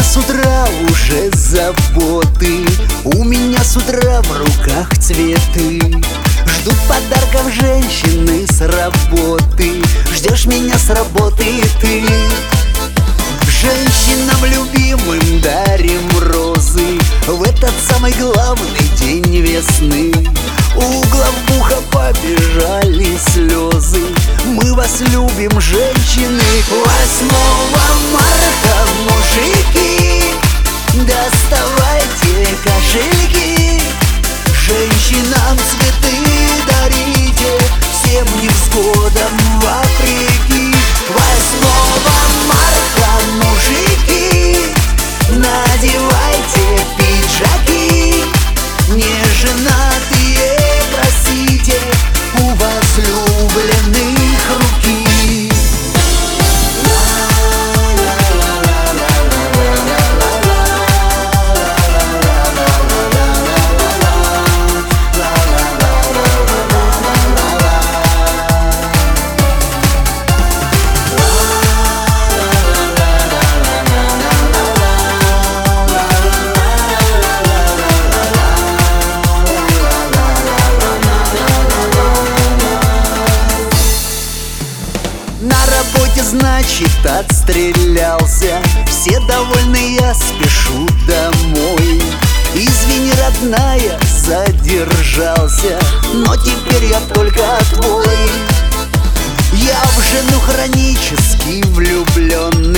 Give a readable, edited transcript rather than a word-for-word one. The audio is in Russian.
с утра уже заботы, у меня с утра в руках цветы. Ждут подарков женщины с работы, ждешь меня с работы ты. Женщинам любимым дарим розы в этот самый главный день весны. У главбуха побежали слезы, мы вас любим, женщины. 8 марта, мужики, доставайте кошельки, женщинам цветы дарите, всем невзгодам вопреки. 8 марта, мужики, надевайте пиджаки, неженатые просите у возлюбленных руки. На работе, значит, отстрелялся, все довольны, я спешу домой. Извини, родная, задержался, но теперь я только твой. Я в жену хронически влюблен,